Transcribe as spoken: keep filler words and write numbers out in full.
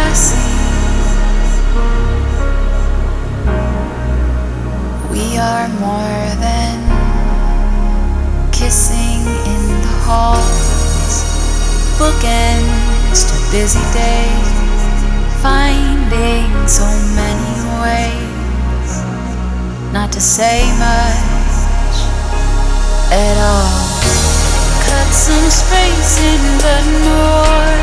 I see. We are more than kissing in the halls, bookends to busy days, finding so many ways not to say much at all. Cut some space in the north,